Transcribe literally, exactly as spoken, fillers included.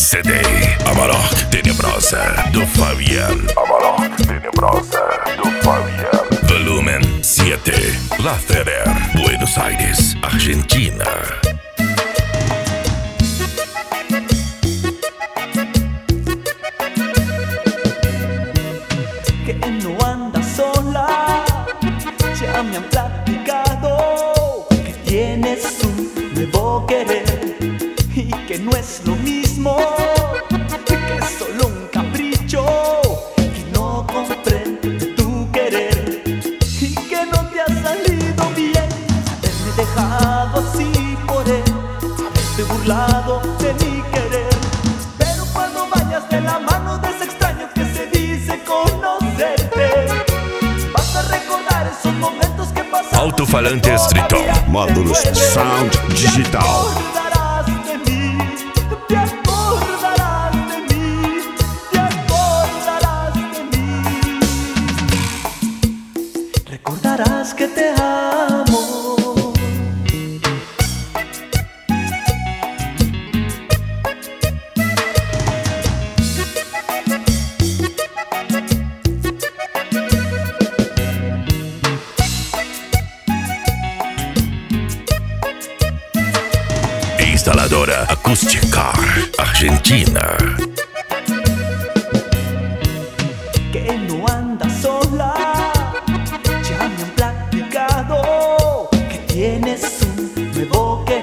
C D Amarok Tenebrosa do Fabian. Amarok Tenebrosa do Fabian. Volumen siete. La Feder, Buenos Aires, Argentina. Que no anda sola, ya me han platicado que tienes un nuevo querer y que no es lo mismo, que es solo un capricho, que no comprende tu querer y que no te ha salido bien haberme dejado así por él, haberte burlado de mi querer. Pero cuando vayas de la mano de ese extraño que se dice conocerte, vas a recordar esos momentos que pasamos. Alto-falantes Triton. Módulos Sound Digital. Te acordarás de mí, te acordarás de mí, recordarás que te amo. Instaladora Acústica Argentina. Que no anda sola, ya me han platicado que tienes un nuevo querer